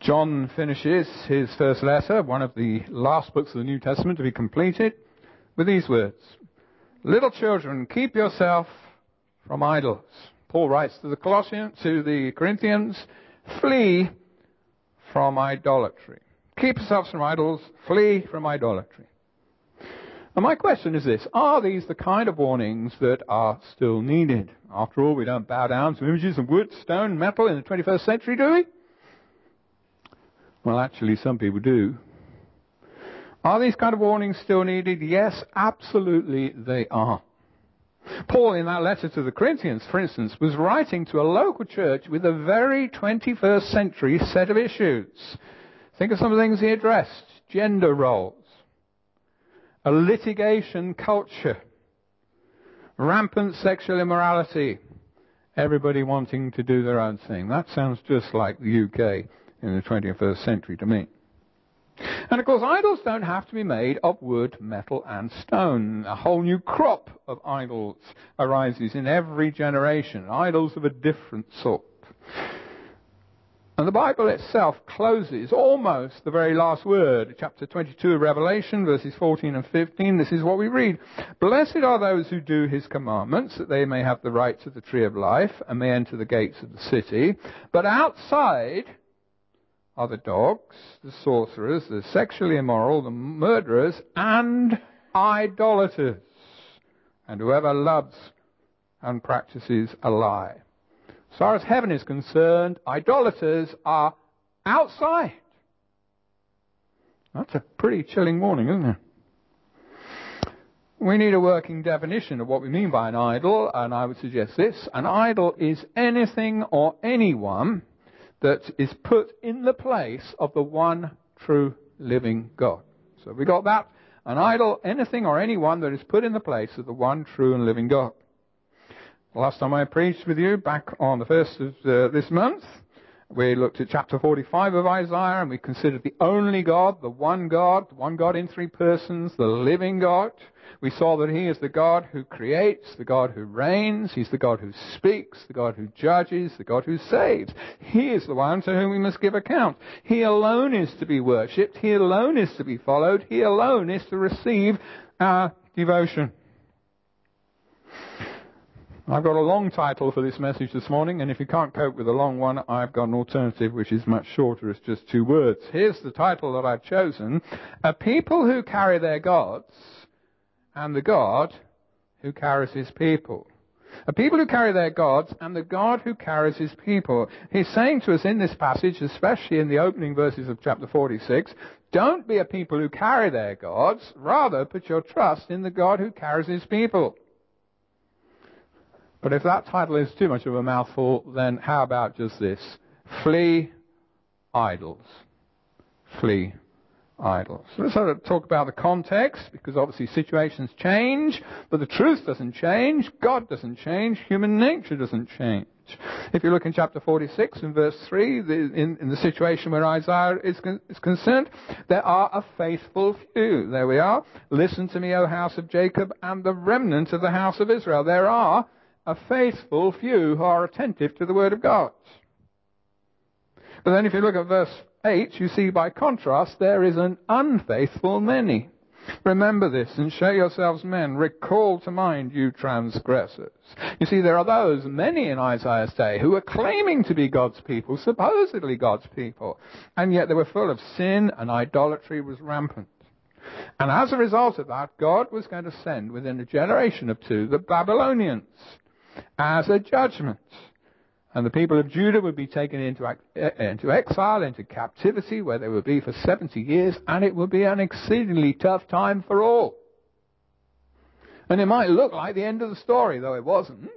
John finishes his first letter, one of the last books of the New Testament to be completed, with these words: "Little children, keep yourself from idols." Paul writes to the Corinthians, flee from idolatry. Keep yourselves from idols, flee from idolatry. And my question is this: are these the kind of warnings that are still needed? After all, we don't bow down to images of wood, stone, metal in the 21st century, do we? Well, actually, some people do. Are these kind of warnings still needed? Yes, absolutely they are. Paul, in that letter to the Corinthians, for instance, was writing to a local church with a very 21st century set of issues. Think of some of the things he addressed: gender roles, a litigation culture, rampant sexual immorality, everybody wanting to do their own thing. That sounds just like the UK in the 21st century to me. And of course, idols don't have to be made of wood, metal, and stone. A whole new crop of idols arises in every generation, idols of a different sort. And the Bible itself closes almost the very last word. Chapter 22 of Revelation, verses 14 and 15, this is what we read: "Blessed are those who do his commandments, that they may have the right to the tree of life, and may enter the gates of the city. But outside are the dogs, the sorcerers, the sexually immoral, the murderers, and idolaters, and whoever loves and practices a lie." As far as heaven is concerned, idolaters are outside. That's a pretty chilling warning, isn't it? We need a working definition of what we mean by an idol, and I would suggest this: an idol is anything or anyone that is put in the place of the one true living God. So we got that. An idol, anything or anyone that is put in the place of the one true and living God. Last time I preached with you, back on the 1st of this month, we looked at chapter 45 of Isaiah, and we considered the only God, the one God in three persons, the living God. We saw that he is the God who creates, the God who reigns, he's the God who speaks, the God who judges, the God who saves. He is the one to whom we must give account. He alone is to be worshipped, he alone is to be followed, he alone is to receive our devotion. I've got a long title for this message this morning, and if you can't cope with a long one, I've got an alternative which is much shorter. It's just 2 words. Here's the title that I've chosen: "A people who carry their gods, and the God who carries his people." A people who carry their gods, and the God who carries his people. He's saying to us in this passage, especially in the opening verses of chapter 46, don't be a people who carry their gods, rather put your trust in the God who carries his people. But if that title is too much of a mouthful, then how about just this: flee idols. Flee idols. So let's sort of talk about the context, because obviously situations change, but the truth doesn't change, God doesn't change, human nature doesn't change. If you look in chapter 46 and verse 3, in the situation where Isaiah is concerned, there are a faithful few. There we are. "Listen to me, O house of Jacob, and the remnant of the house of Israel." There are a faithful few who are attentive to the word of God. But then if you look at verse 8, you see by contrast there is an unfaithful many. "Remember this and show yourselves men. Recall to mind, you transgressors." You see, there are those, many in Isaiah's day, who were claiming to be God's people, supposedly God's people, and yet they were full of sin and idolatry was rampant. And as a result of that, God was going to send within a generation or 2 the Babylonians as a judgment. And the people of Judah would be taken into exile, into captivity, where they would be for 70 years, and it would be an exceedingly tough time for all. And it might look like the end of the story, though it wasn't.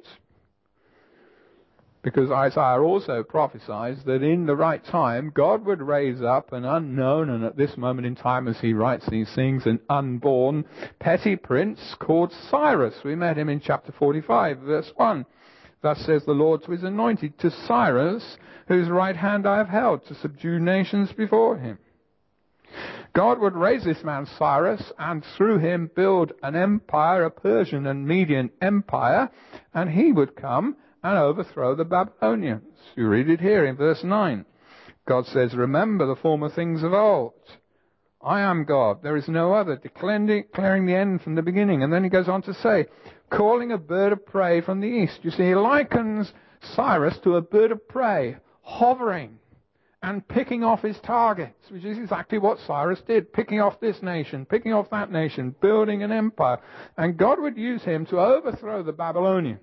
Because Isaiah also prophesies that in the right time, God would raise up an unknown, and at this moment in time as he writes these things, an unborn petty prince called Cyrus. We met him in chapter 45, verse 1. "Thus says the Lord to his anointed, to Cyrus, whose right hand I have held, to subdue nations before him." God would raise this man Cyrus, and through him build an empire, a Persian and Median empire, and he would come and overthrow the Babylonians. You read it here in verse 9. God says, remember the former things of old. I am God, there is no other, declaring the end from the beginning. And then he goes on to say, calling a bird of prey from the east. You see, he likens Cyrus to a bird of prey, hovering and picking off his targets, which is exactly what Cyrus did, picking off this nation, picking off that nation, building an empire. And God would use him to overthrow the Babylonians.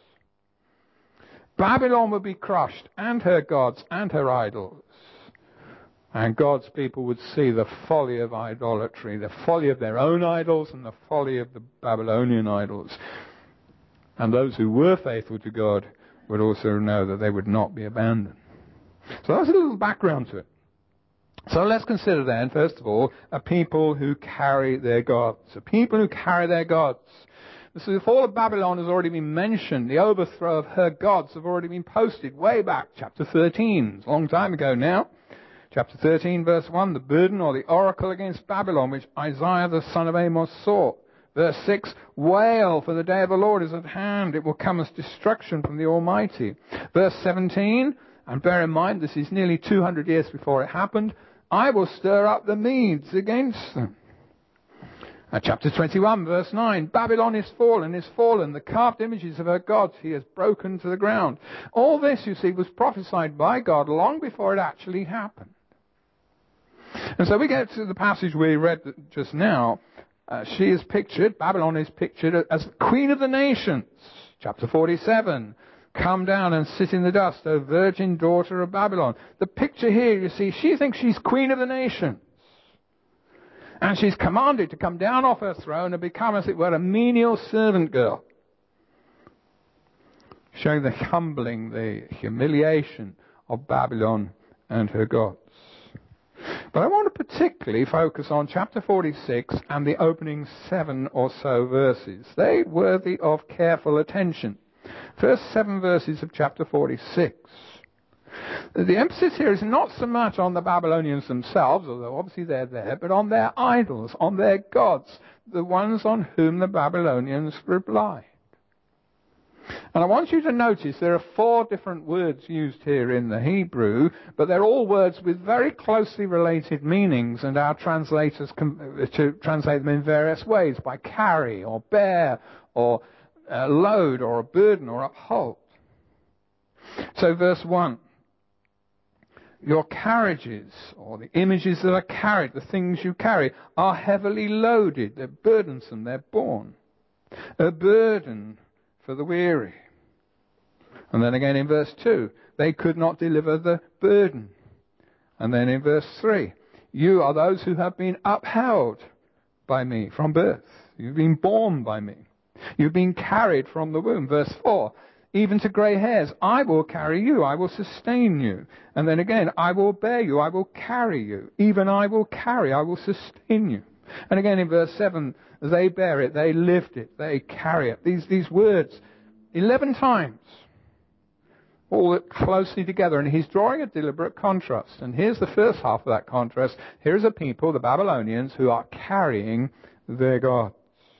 Babylon would be crushed, and her gods and her idols. And God's people would see the folly of idolatry, the folly of their own idols and the folly of the Babylonian idols. And those who were faithful to God would also know that they would not be abandoned. So that's a little background to it. So let's consider then, first of all, a people who carry their gods. A people who carry their gods. So the fall of Babylon has already been mentioned. The overthrow of her gods have already been posted way back, chapter 13. It's a long time ago now. Chapter 13, verse 1, the burden or the oracle against Babylon, which Isaiah the son of Amos saw. Verse 6, wail, for the day of the Lord is at hand. It will come as destruction from the Almighty. Verse 17, and bear in mind, this is nearly 200 years before it happened, I will stir up the Medes against them. Chapter 21, verse 9, Babylon is fallen, the carved images of her gods he has broken to the ground. All this, you see, was prophesied by God long before it actually happened. And so we get to the passage we read just now. Babylon is pictured as queen of the nations. Chapter 47, come down and sit in the dust, O virgin daughter of Babylon. The picture here, you see, she thinks she's queen of the nations. And she's commanded to come down off her throne and become, as it were, a menial servant girl. Showing the humbling, the humiliation of Babylon and her gods. But I want to particularly focus on chapter 46 and the opening 7 or so verses. They're worthy of careful attention. First 7 verses of chapter 46. The emphasis here is not so much on the Babylonians themselves, although obviously they're there, but on their idols, on their gods, the ones on whom the Babylonians relied. And I want you to notice there are 4 different words used here in the Hebrew, but they're all words with very closely related meanings, and our translators to translate them in various ways, by carry, or bear, or load, or a burden, or uphold. So verse 1. Your carriages, or the images that are carried, the things you carry, are heavily loaded. They're burdensome, they're borne. A burden for the weary. And then again in verse 2, they could not deliver the burden. And then in verse 3, you are those who have been upheld by me from birth. You've been borne by me. You've been carried from the womb. Verse 4, even to grey hairs, I will carry you, I will sustain you. And then again, I will bear you, I will carry you. Even I will carry, I will sustain you. And again in verse 7, they bear it, they lift it, they carry it. These words, 11 times, all closely together. And he's drawing a deliberate contrast. And here's the first half of that contrast. Here's a people, the Babylonians, who are carrying their gods.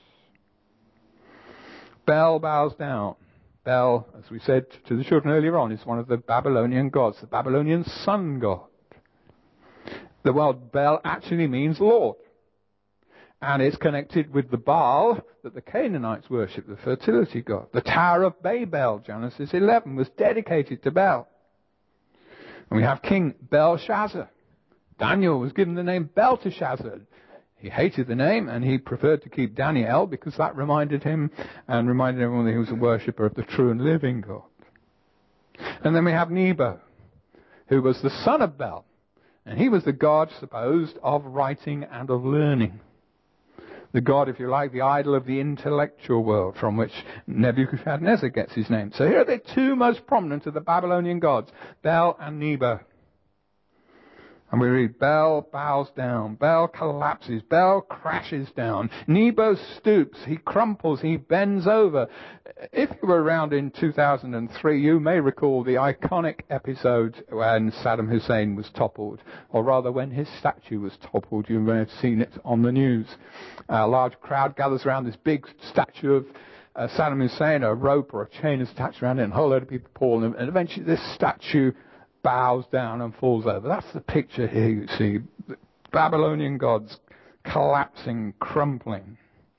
Bel bows down. Bel, as we said to the children earlier on, is one of the Babylonian gods, the Babylonian sun god. The word Bel actually means Lord. And it's connected with the Baal that the Canaanites worship, the fertility god. The Tower of Babel, Genesis 11, was dedicated to Bel. And we have King Belshazzar. Daniel was given the name Belteshazzar. He hated the name, and he preferred to keep Daniel because that reminded him everyone that he was a worshipper of the true and living God. And then we have Nebo, who was the son of Bel. And he was the god, supposed, of writing and of learning. The god, if you like, the idol of the intellectual world, from which Nebuchadnezzar gets his name. So here are the 2 most prominent of the Babylonian gods, Bel and Nebo. And we read, Bel bows down, Bel collapses, Bel crashes down, Nebo stoops, he crumples, he bends over. If you were around in 2003, you may recall the iconic episode when Saddam Hussein was toppled, or rather when his statue was toppled. You may have seen it on the news. A large crowd gathers around this big statue of Saddam Hussein, a rope or a chain is attached around it, and a whole load of people pull, and eventually this statue bows down and falls over. That's the picture here, you see. The Babylonian gods collapsing, crumpling.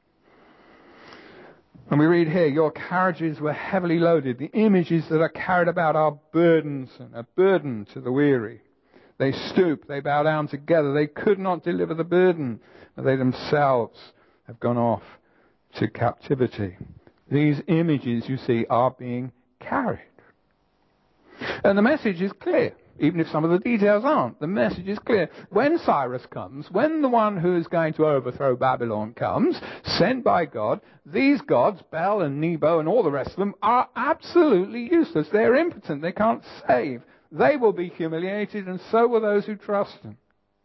And we read here, your carriages were heavily loaded. The images that are carried about are burdens and a burden to the weary. They stoop, they bow down together. They could not deliver the burden. They themselves have gone off to captivity. These images, you see, are being carried. And the message is clear, even if some of the details aren't. The message is clear. When Cyrus comes, when the one who is going to overthrow Babylon comes, sent by God, these gods, Bel and Nebo and all the rest of them, are absolutely useless. They're impotent. They can't save. They will be humiliated, and so will those who trust them.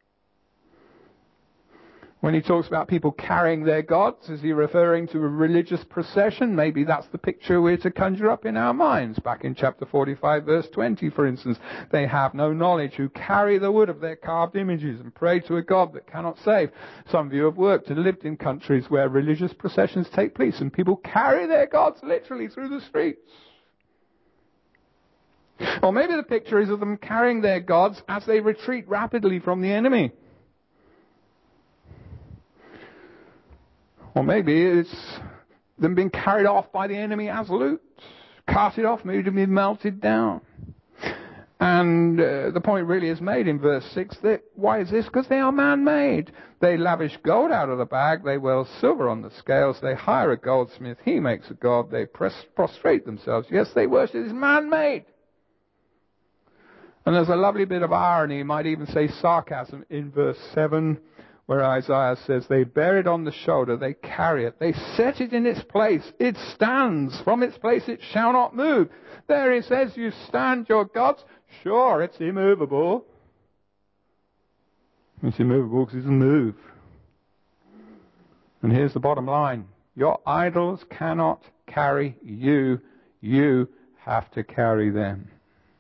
When he talks about people carrying their gods, is he referring to a religious procession? Maybe that's the picture we're to conjure up in our minds. Back in chapter 45, verse 20, for instance, they have no knowledge who carry the wood of their carved images and pray to a God that cannot save. Some of you have worked and lived in countries where religious processions take place and people carry their gods literally through the streets. Or maybe the picture is of them carrying their gods as they retreat rapidly from the enemy. Or maybe it's them being carried off by the enemy as loot, carted off, maybe to be melted down. And the point really is made in verse 6 that why is this? Because they are man-made. They lavish gold out of the bag, they whirl silver on the scales, they hire a goldsmith, he makes a god, they prostrate themselves. Yes, they worship, it's man-made. And there's a lovely bit of irony, you might even say sarcasm, in verse 7, where Isaiah says, they bear it on the shoulder, they carry it, they set it in its place, it stands, from its place it shall not move. There he says, you stand your gods, sure, it's immovable. It's immovable because it doesn't move. And here's the bottom line, your idols cannot carry you, you have to carry them.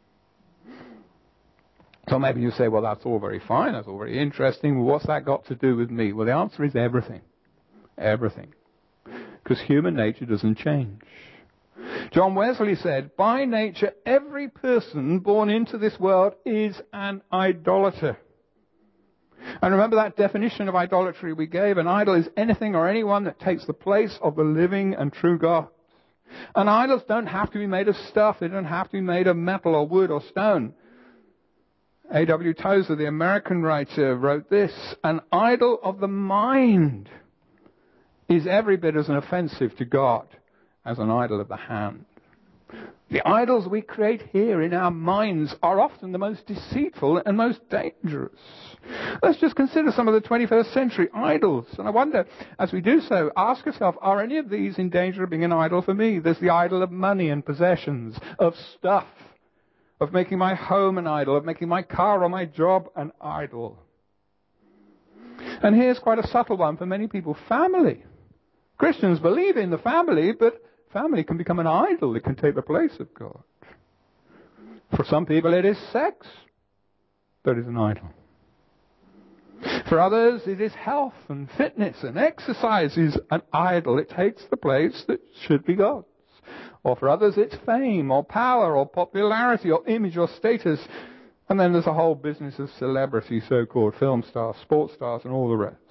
So maybe you say, well, that's all very fine, that's all very interesting. What's that got to do with me? Well, the answer is everything. Everything. Because human nature doesn't change. John Wesley said, by nature, every person born into this world is an idolater. And remember that definition of idolatry we gave? An idol is anything or anyone that takes the place of the living and true God. And idols don't have to be made of stuff. They don't have to be made of metal or wood or stone. A.W. Tozer, the American writer, wrote this, an idol of the mind is every bit as offensive to God as an idol of the hand. The idols we create here in our minds are often the most deceitful and most dangerous. Let's just consider some of the 21st century idols. And I wonder, as we do so, ask yourself, are any of these in danger of being an idol for me? There's the idol of money and possessions, of stuff, of making my home an idol, of making my car or my job an idol. And here's quite a subtle one for many people, family. Christians believe in the family, but family can become an idol. It can take the place of God. For some people it is sex that is an idol. For others it is health and fitness and exercise is an idol. It takes the place that should be God's. Or for others it's fame or power or popularity or image or status. And then there's a whole business of celebrity, so-called film stars, sports stars and all the rest.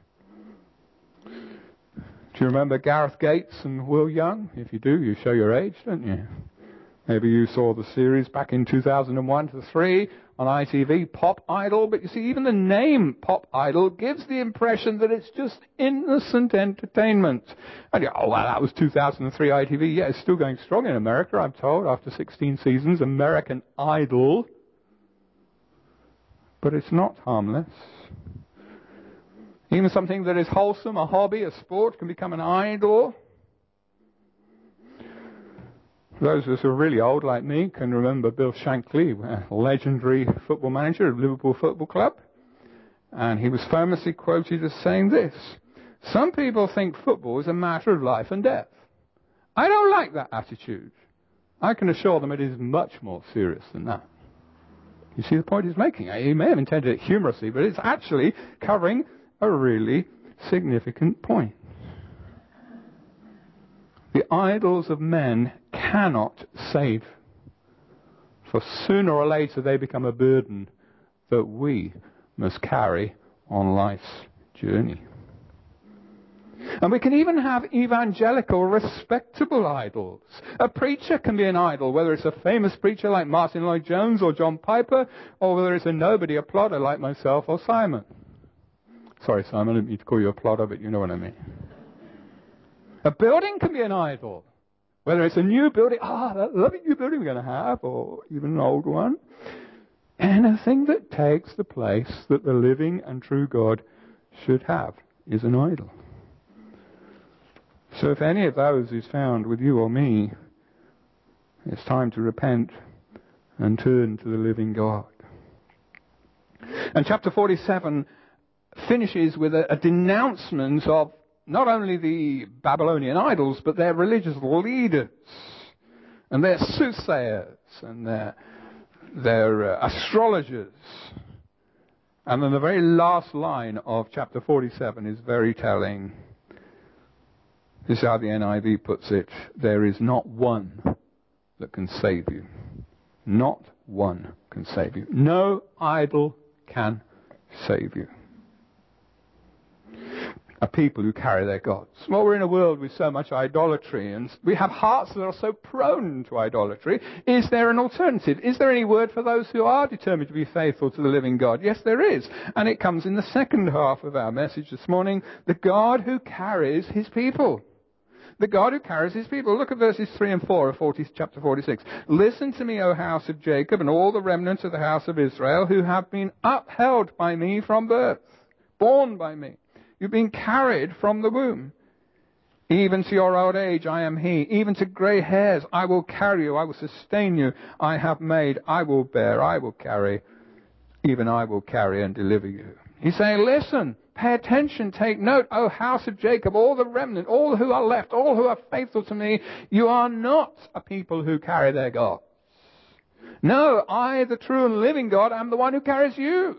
Do you remember Gareth Gates and Will Young? If you do, you show your age, don't you? Maybe you saw the series back in 2001 to 3 on ITV, Pop Idol. But you see, even the name Pop Idol gives the impression that it's just innocent entertainment. And you go, oh, well, that was 2003 ITV. Yeah, it's still going strong in America, I'm told, after 16 seasons. American Idol. But it's not harmless. Even something that is wholesome, a hobby, a sport, can become an idol. Those of us who are really old like me can remember Bill Shankly, a legendary football manager of Liverpool Football Club. And he was famously quoted as saying this, some people think football is a matter of life and death. I don't like that attitude. I can assure them it is much more serious than that. You see the point he's making? He may have intended it humorously, but it's actually covering a really significant point. The idols of men cannot save. For sooner or later they become a burden that we must carry on life's journey. And we can even have evangelical, respectable idols. A preacher can be an idol, whether it's a famous preacher like Martin Lloyd-Jones or John Piper, or whether it's a nobody, a plodder like myself or Simon. Sorry, Simon, I didn't mean to call you a plodder, but you know what I mean. A building can be an idol, whether it's a new building, that lovely new building we're going to have, or even an old one. Anything that takes the place that the living and true God should have is an idol. So if any of those is found with you or me, it's time to repent and turn to the living God. And chapter 47 finishes with a denouncement of not only the Babylonian idols, but their religious leaders and their soothsayers and their astrologers. And then the very last line of chapter 47 is very telling. This is how the NIV puts it. There is not one that can save you. Not one can save you. No idol can save you. A people who carry their gods. Well, we're in a world with so much idolatry, and we have hearts that are so prone to idolatry. Is there an alternative? Is there any word for those who are determined to be faithful to the living God? Yes, there is. And it comes in the second half of our message this morning. The God who carries his people. The God who carries his people. Look at verses 3 and 4 of chapter 46. Listen to me, O house of Jacob, and all the remnants of the house of Israel, who have been upheld by me from birth, born by me. You've been carried from the womb. Even to your old age I am he. Even to grey hairs I will carry you. I will sustain you. I have made. I will bear. I will carry. Even I will carry and deliver you. He's saying, listen, pay attention, take note, O house of Jacob, all the remnant, all who are left, all who are faithful to me, you are not a people who carry their gods. No, I, the true and living God, am the one who carries you.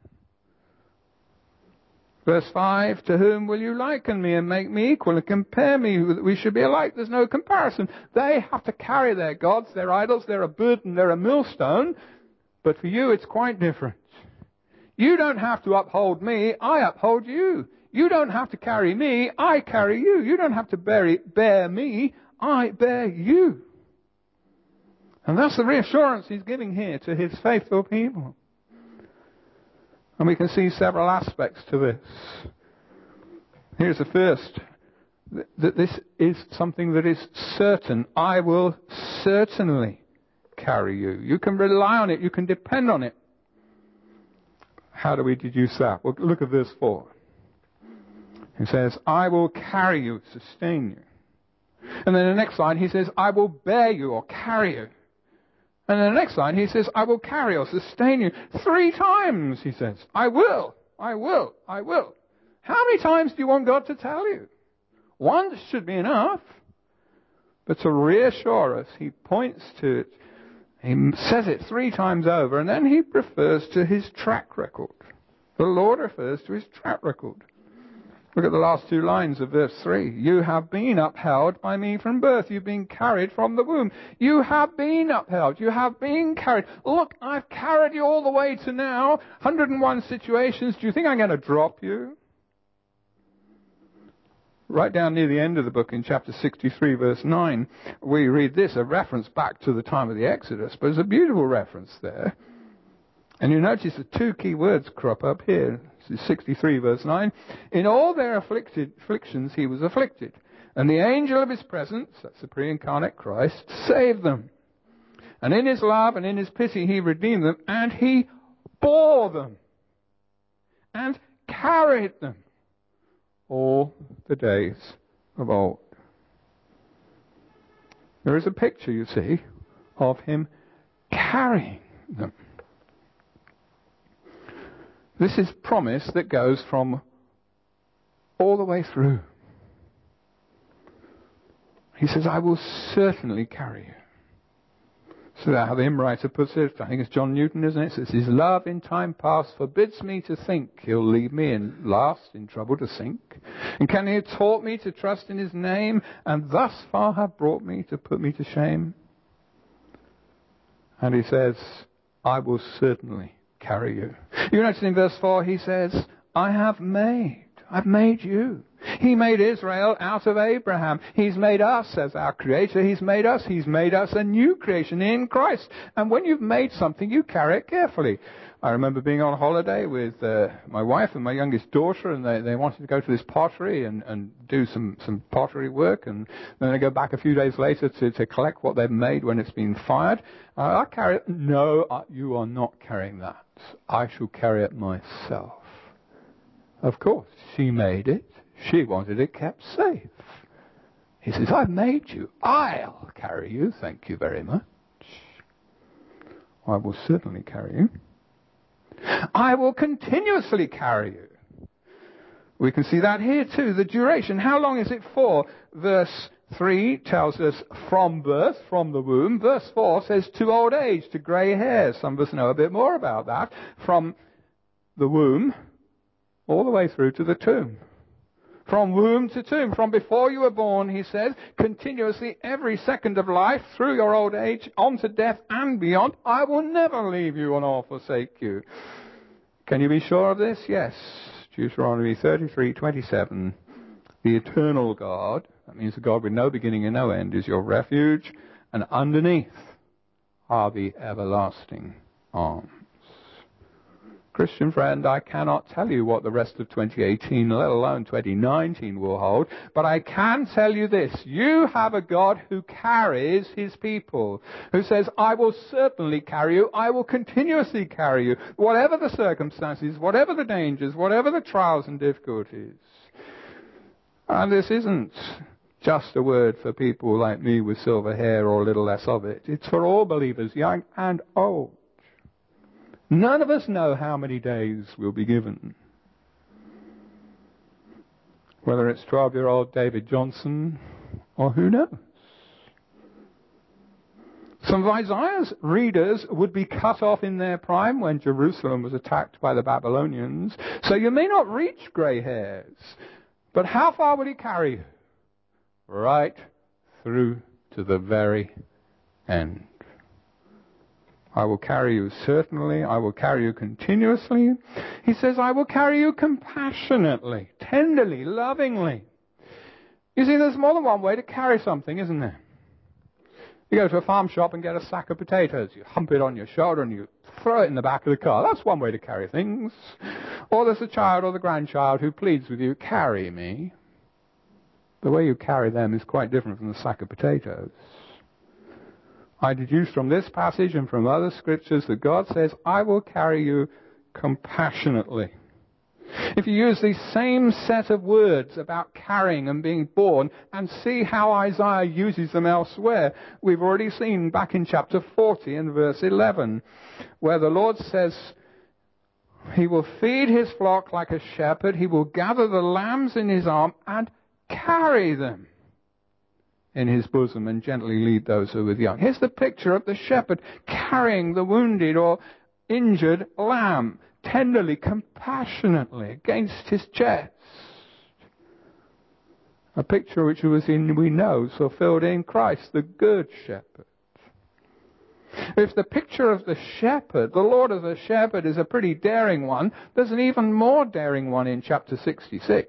Verse 5, to whom will you liken me and make me equal and compare me? We should be alike. There's no comparison. They have to carry their gods, their idols. They're a burden, they're a millstone. But for you, it's quite different. You don't have to uphold me, I uphold you. You don't have to carry me, I carry you. You don't have to bear me, I bear you. And that's the reassurance he's giving here to his faithful people. And we can see several aspects to this. Here's the first. That this is something that is certain. I will certainly carry you. You can rely on it. You can depend on it. How do we deduce that? Well, look at verse 4. He says, I will carry you, sustain you. And then the next line he says, I will bear you or carry you. And then the next line he says, I will carry or sustain you. 3 times he says, I will, I will, I will. How many times do you want God to tell you? Once should be enough. But to reassure us, he points to it. He says it 3 times over, and then he refers to his track record. The Lord refers to his track record. Look at the last 2 lines of verse 3. You have been upheld by me from birth. You've been carried from the womb. You have been upheld. You have been carried. Look, I've carried you all the way to now. 101 situations. Do you think I'm going to drop you? Right down near the end of the book in chapter 63, verse 9, we read this, a reference back to the time of the Exodus, but it's a beautiful reference there. And you notice the 2 key words crop up here. This is 63, verse 9. In all their afflictions he was afflicted, and the angel of his presence, that's the pre-incarnate Christ, saved them. And in his love and in his pity he redeemed them, and he bore them and carried them all the days of old. There is a picture, you see, of him carrying them. This is promise that goes from all the way through. He says, I will certainly carry you. So how the hymn writer puts it, I think it's John Newton, isn't it? It says, his love in time past forbids me to think he'll leave me in last in trouble to sink. And can he have taught me to trust in his name and thus far have brought me to put me to shame? And he says, I will certainly carry you. You notice in verse 4 he says, I've made you. He made Israel out of Abraham. He's made us as our creator. He's made us a new creation in Christ. And when you've made something, you carry it carefully. I remember being on holiday with my wife and my youngest daughter, and they wanted to go to this pottery and do some pottery work, and then they go back a few days later to collect what they've made when it's been fired. I carry it. No, you are not carrying that. I shall carry it myself. Of course, she made it. She wanted it kept safe. He says, I've made you. I'll carry you. Thank you very much. I will certainly carry you. I will continuously carry you. We can see that here too, the duration. How long is it for? Verse 3 tells us from birth, from the womb. Verse 4 says to old age, to grey hair. Some of us know a bit more about that. From the womb all the way through to the tomb. From womb to tomb, from before you were born, he says, continuously every second of life, through your old age, on to death and beyond, I will never leave you nor forsake you. Can you be sure of this? Yes. Deuteronomy 33:27. The eternal God, that means the God with no beginning and no end, is your refuge, and underneath are the everlasting arms. Christian friend, I cannot tell you what the rest of 2018, let alone 2019, will hold, but I can tell you this. You have a God who carries his people, who says, I will certainly carry you, I will continuously carry you, whatever the circumstances, whatever the dangers, whatever the trials and difficulties. And this isn't just a word for people like me with silver hair or a little less of it. It's for all believers, young and old. None of us know how many days we'll be given. Whether it's 12-year-old David Johnson or who knows. Some of Isaiah's readers would be cut off in their prime when Jerusalem was attacked by the Babylonians. So you may not reach grey hairs. But how far will he carry you? Right through to the very end. I will carry you certainly. I will carry you continuously. He says, I will carry you compassionately, tenderly, lovingly. You see, there's more than one way to carry something, isn't there? You go to a farm shop and get a sack of potatoes. You hump it on your shoulder and you throw it in the back of the car. That's one way to carry things. Or there's a child or the grandchild who pleads with you, carry me. The way you carry them is quite different from the sack of potatoes. I deduce from this passage and from other scriptures that God says, I will carry you compassionately. If you use these same set of words about carrying and being born and see how Isaiah uses them elsewhere, we've already seen back in chapter 40 and verse 11, where the Lord says, he will feed his flock like a shepherd, he will gather the lambs in his arm and carry them in his bosom and gently lead those who are young. Here's the picture of the shepherd carrying the wounded or injured lamb tenderly, compassionately against his chest. A picture which we know is fulfilled in Christ, the good shepherd. If the picture of the shepherd, the Lord as a shepherd, is a pretty daring one, there's an even more daring one in chapter 66.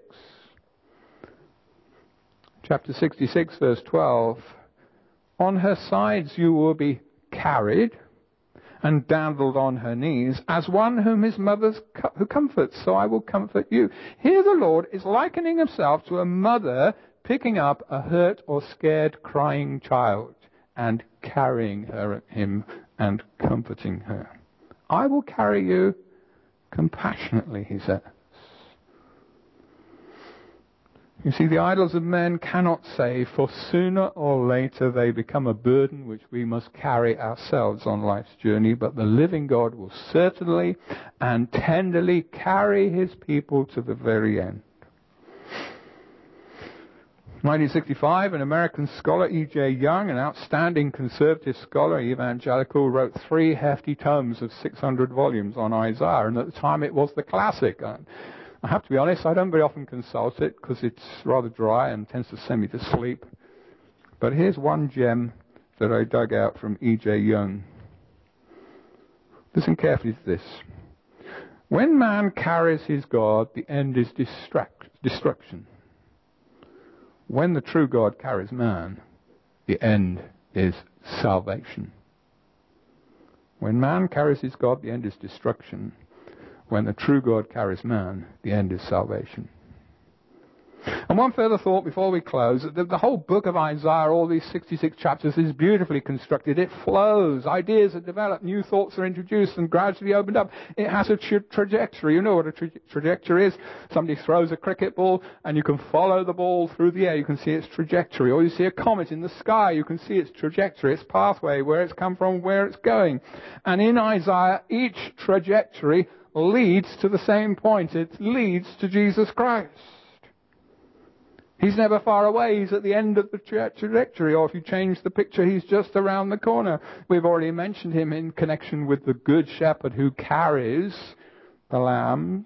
Chapter 66, verse 12. On her sides you will be carried and dandled on her knees as one whom his mother who comforts, so I will comfort you. Here the Lord is likening himself to a mother picking up a hurt or scared crying child and carrying him and comforting her. I will carry you compassionately, he says. You see, the idols of men cannot save, for sooner or later they become a burden which we must carry ourselves on life's journey, but the living God will certainly and tenderly carry his people to the very end. 1965, an American scholar, E.J. Young, an outstanding conservative scholar, evangelical, wrote 3 hefty tomes of 600 volumes on Isaiah, and at the time it was the classic. I have to be honest, I don't very often consult it because it's rather dry and tends to send me to sleep. But here's one gem that I dug out from E.J. Young. Listen carefully to this. When man carries his God, the end is destruction. When the true God carries man, the end is salvation. When man carries his God, the end is destruction. When the true God carries man, the end is salvation. And one further thought before we close. The whole book of Isaiah, all these 66 chapters, is beautifully constructed. It flows. Ideas are developed. New thoughts are introduced and gradually opened up. It has a trajectory. You know what a trajectory is? Somebody throws a cricket ball and you can follow the ball through the air. You can see its trajectory. Or you see a comet in the sky. You can see its trajectory, its pathway, where it's come from, where it's going. And in Isaiah, each trajectory leads to the same point. It leads to Jesus Christ. He's never far away. He's at the end of the trajectory. Or if you change the picture, he's just around the corner. We've already mentioned him in connection with the good shepherd who carries the lambs.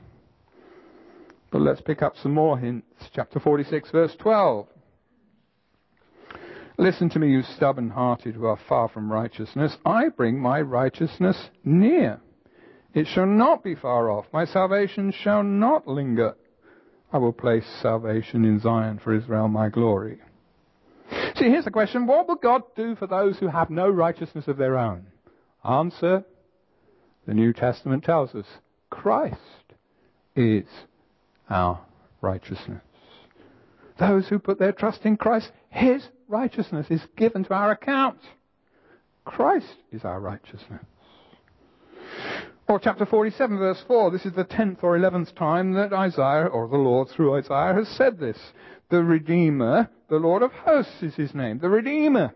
But let's pick up some more hints. Chapter 46, verse 12. Listen to me, you stubborn-hearted who are far from righteousness. I bring my righteousness near. It shall not be far off. My salvation shall not linger. I will place salvation in Zion for Israel, my glory. See, here's the question. What will God do for those who have no righteousness of their own? Answer, the New Testament tells us, Christ is our righteousness. Those who put their trust in Christ, his righteousness is given to our account. Christ is our righteousness. Or chapter 47, verse 4, this is the 10th or 11th time that Isaiah, or the Lord through Isaiah, has said this. The Redeemer, the Lord of hosts is his name. The Redeemer.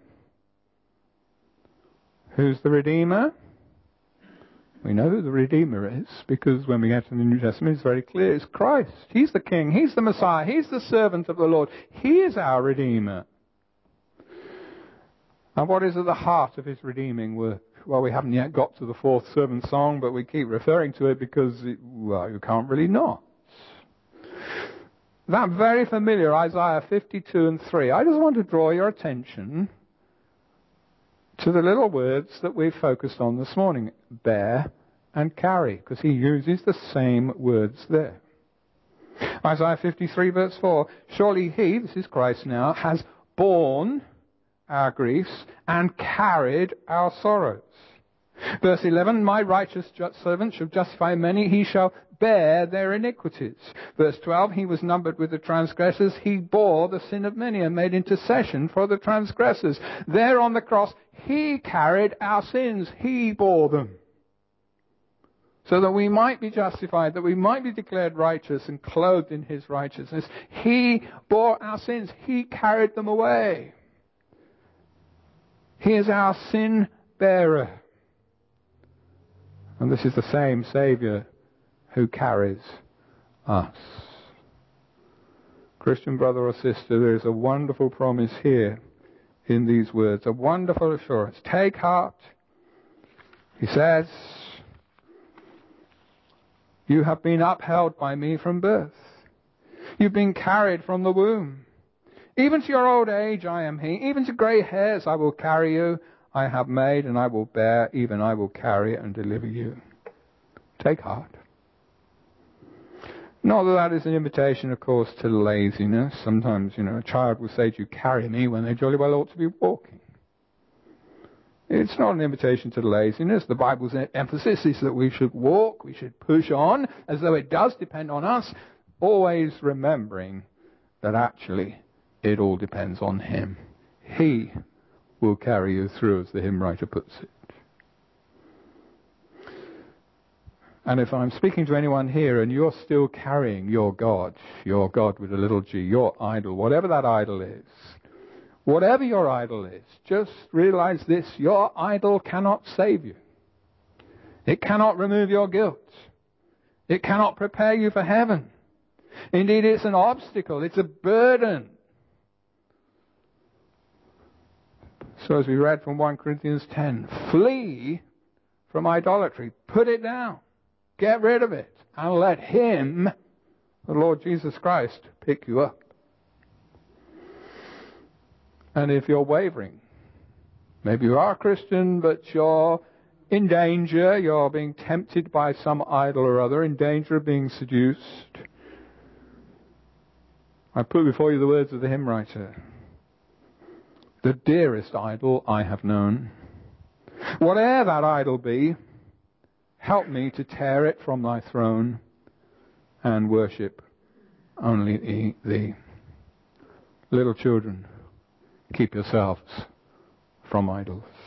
Who's the Redeemer? We know who the Redeemer is, because when we get to the New Testament, it's very clear. It's Christ. He's the King. He's the Messiah. He's the servant of the Lord. He is our Redeemer. And what is at the heart of his redeeming work? Well, we haven't yet got to the fourth servant song, but we keep referring to it because, you can't really not. That very familiar Isaiah 52 and 3. I just want to draw your attention to the little words that we've focused on this morning. Bear and carry, because he uses the same words there. Isaiah 53 verse 4. Surely he, this is Christ now, has borne our griefs and carried our sorrows. Verse 11, my righteous servant shall justify many, he shall bear their iniquities. Verse 12, he was numbered with the transgressors, he bore the sin of many and made intercession for the transgressors. There on the cross, he carried our sins, he bore them. So that we might be justified, that we might be declared righteous and clothed in his righteousness. He bore our sins, he carried them away. He is our sin bearer. And this is the same Saviour who carries us. Christian brother or sister, there is a wonderful promise here in these words, a wonderful assurance. Take heart, he says, you have been upheld by me from birth. You've been carried from the womb. Even to your old age I am he. Even to grey hairs I will carry you. I have made and I will bear. Even I will carry and deliver you. Take heart. Not that that is an invitation, of course, to laziness. Sometimes, a child will say to you, carry me, when they jolly well ought to be walking. It's not an invitation to laziness. The Bible's emphasis is that we should walk, we should push on, as though it does depend on us, always remembering that actually it all depends on him. He will carry you through, as the hymn writer puts it. And if I'm speaking to anyone here and you're still carrying your God with a little g, your idol, whatever that idol is, whatever your idol is, just realize this, your idol cannot save you. It cannot remove your guilt. It cannot prepare you for heaven. Indeed, it's an obstacle. It's a burden. So as we read from 1 Corinthians 10, flee from idolatry. Put it down. Get rid of it. And let him, the Lord Jesus Christ, pick you up. And if you're wavering, maybe you are a Christian, but you're in danger, you're being tempted by some idol or other, in danger of being seduced, I put before you the words of the hymn writer. The dearest idol I have known. Whate'er that idol be, help me to tear it from thy throne and worship only thee. Little children, keep yourselves from idols.